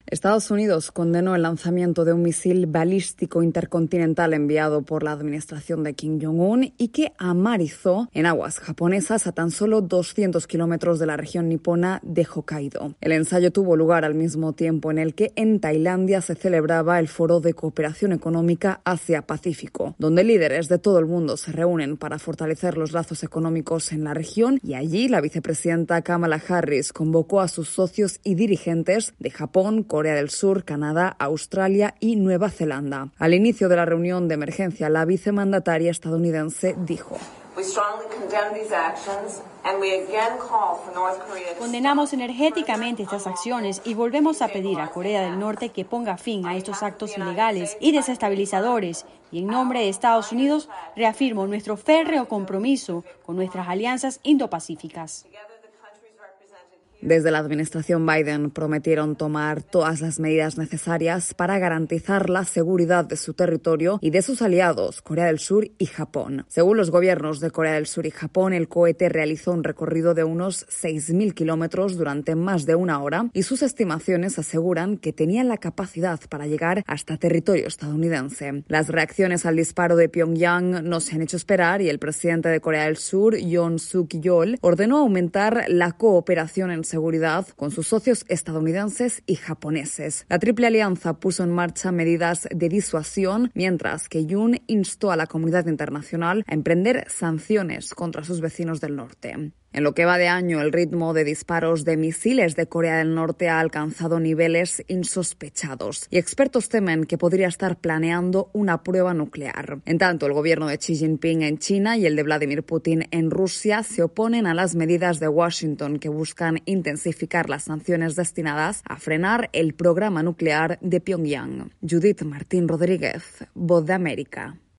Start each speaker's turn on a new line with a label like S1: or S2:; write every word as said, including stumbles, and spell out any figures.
S1: Estados Unidos condenó el lanzamiento de un misil balístico intercontinental enviado por la administración de Kim Jong-un y que amarizó en aguas japonesas a tan solo doscientos kilómetros de la región nipona de Hokkaido. El ensayo tuvo lugar al mismo tiempo en el que en Tailandia se celebraba el Foro de Cooperación Económica Asia-Pacífico, donde líderes de todo el mundo se reúnen para fortalecer los lazos económicos en la región, y allí la vicepresidenta Kamala Harris convocó a sus socios y dirigentes de Japón, Corea del Sur, Canadá, Australia y Nueva Zelanda. Al inicio de la reunión de emergencia, la vicemandataria estadounidense dijo:
S2: Condenamos enérgicamente estas acciones y volvemos a pedir a Corea del Norte que ponga fin a estos actos ilegales y desestabilizadores. Y en nombre de Estados Unidos, reafirmo nuestro férreo compromiso con nuestras alianzas indopacíficas.
S1: Desde la administración Biden prometieron tomar todas las medidas necesarias para garantizar la seguridad de su territorio y de sus aliados, Corea del Sur y Japón. Según los gobiernos de Corea del Sur y Japón, el cohete realizó un recorrido de unos seis mil kilómetros durante más de una hora y sus estimaciones aseguran que tenían la capacidad para llegar hasta territorio estadounidense. Las reacciones al disparo de Pyongyang no se han hecho esperar y el presidente de Corea del Sur, Yoon Suk-yeol, ordenó aumentar la cooperación en seguridad con sus socios estadounidenses y japoneses. La Triple Alianza puso en marcha medidas de disuasión, mientras que Yoon instó a la comunidad internacional a emprender sanciones contra sus vecinos del norte. En lo que va de año, el ritmo de disparos de misiles de Corea del Norte ha alcanzado niveles insospechados y expertos temen que podría estar planeando una prueba nuclear. En tanto, el gobierno de Xi Jinping en China y el de Vladimir Putin en Rusia se oponen a las medidas de Washington que buscan intensificar las sanciones destinadas a frenar el programa nuclear de Pyongyang. Judith Martín Rodríguez, Voz de América.